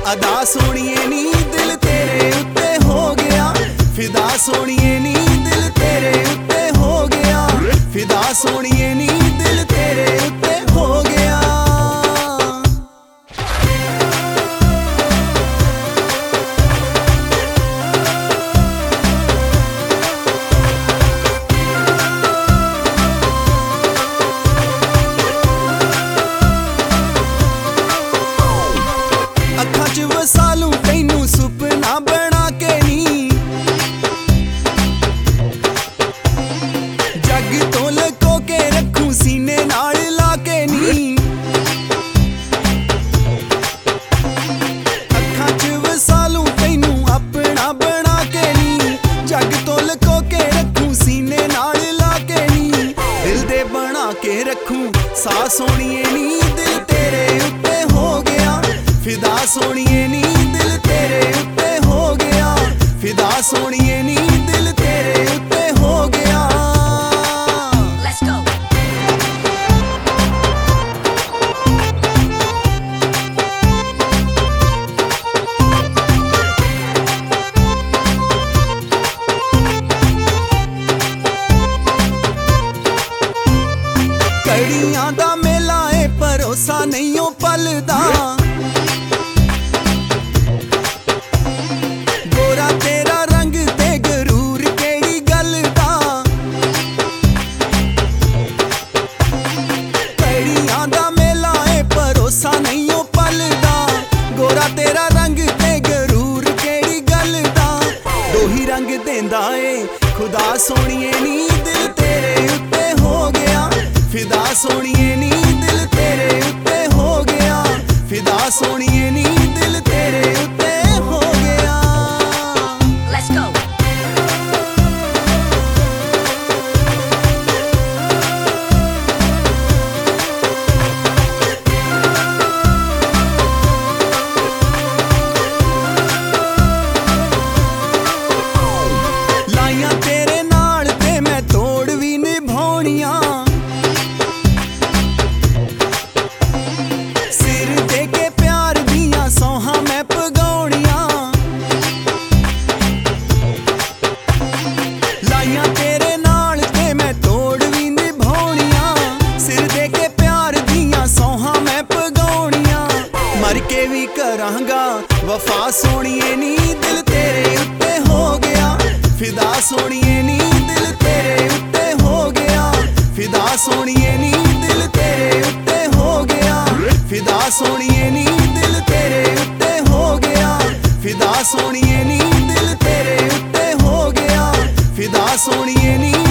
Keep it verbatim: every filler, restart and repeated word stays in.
अदा सोनिए नी दिल तेरे उत्ते हो गया, फिदा सोनिए नी दिल तेरे उत्ते हो गया, फिदा सोनिए नी दिल तेरे उत्ते हो गया। अखां च वसालू तैनू सुपना बना के नी, जग तो लको के रखूं सीने नाल ला के नी। अखां च वसालू तैनू अपना बना के नी, जग तो लको के रखूं सीने नाल ला के नी। दिल दे बना के रखूं सा सोनिए नी दिल तेरे उत्ते हो गया, फिदा सोनिए नी दिल तेरे उत्ते हो गया, फिदा सोनिए नी दिल तेरे उत्ते हो गया। Let's go. कड़ियां दा मेला ए भरोसा नहीं ओ पलदा, गोरा तेरा रंग ते गरूर केड़ी गल दा। कड़ियां दा मेला ए भरोसा नहीं ओ पलदा, गोरा तेरा रंग ते गरूर केड़ी गल दा। दोही रंग देंदा ए खुदा सोनिए नी दिल तेरे उत्ते हो गया, फिदा सोनिए नी दिल तेरे उत्ते हो गया, फिदा सोनिए नी दिल तेरे उत्ते हो गया। Let's go. लाइयां तेरे नाल ते मैं तोड़ भी निभाउणियां, सिर दे के प्यार दियां सौहां मैं पगाउणियां। लाइयां तेरे नाल ते मैं तोड़ भी निभाउणियां, सिर दे के प्यार दियां सौहां मैं पगाउणियां। मर के भी करांगा वफा सोनिए नी दिल तेरे उत्ते हो गया, फिदा सोनिए नी दिल तेरे उत्ते हो गया, फिदा सोनिए नी दिल तेरे उत्ते हो गया, फिदा सोनिए नी दिल तेरे उत्ते हो गया, फिदा सोनिए नी दिल तेरे उत्ते हो गया, फिदा सोनिए नी।